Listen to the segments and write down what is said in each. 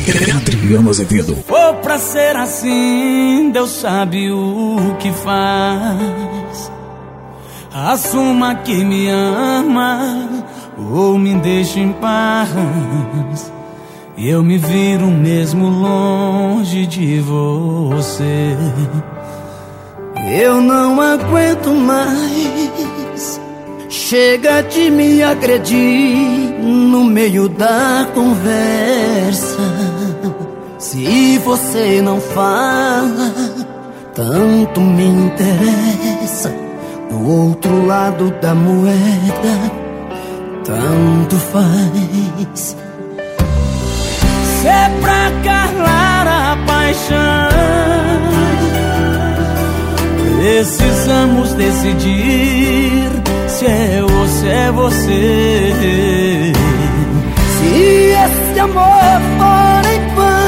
Adriano Azevedo. Ou pra ser assim, Deus sabe o que faz. Assuma que me ama ou me deixe em paz. Eu me viro mesmo longe de você. Eu não aguento mais. Chega de me agredir no meio da conversa. Se você não fala, tanto me interessa. Do outro lado da moeda, tanto faz. Se é pra calar a paixão, precisamos decidir se é ou se é você. Se esse amor for em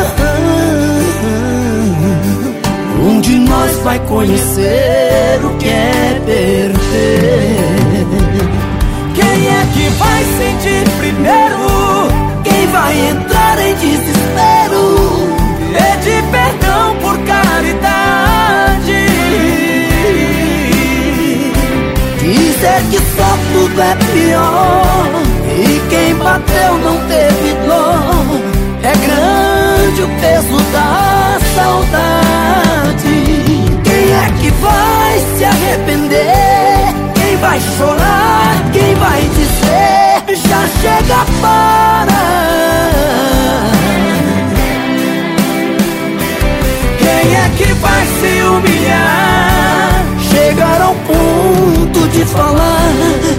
vão, um de nós vai conhecer o que é perder. Quem é que vai sentir primeiro? Quem vai entrar em desespero? Pede perdão por caridade. Dizer que só tudo é pior e quem bateu não teve dor. É grande o peso da saudade. Quem é que vai se arrepender? Quem vai chorar? Quem vai dizer já chega para? Quem é que vai se humilhar? Chegar ao ponto de falar: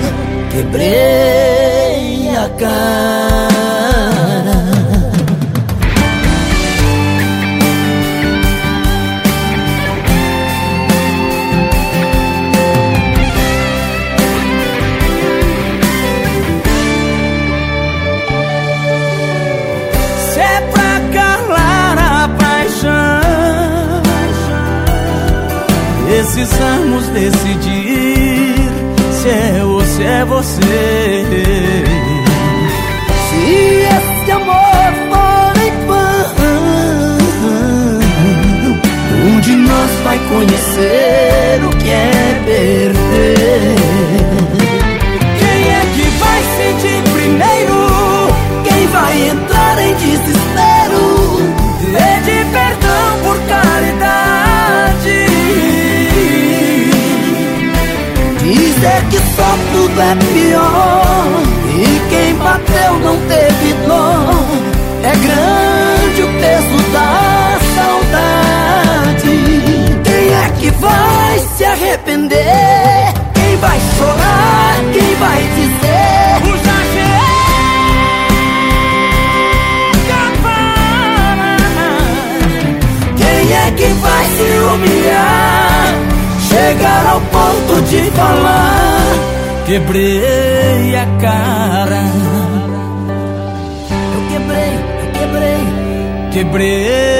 quebrei a cara. Se é pra calar a paixão, precisamos decidir se é ou se é você. Se esse amor for em vão, um de nós vai conhecer o que é perder. Quem é que vai sentir primeiro? Quem vai entrar em desespero? Pede perdão por caridade. Dizer que só tudo é pior e quem bateu não teve dor. É grande o peso da saudade. Quem é que vai se arrepender? Quem vai chorar? Quem vai dizer O já chega para? quem é que vai se humilhar? Chegar ao ponto de falar: quebrei a cara. eu quebrei. Quebrei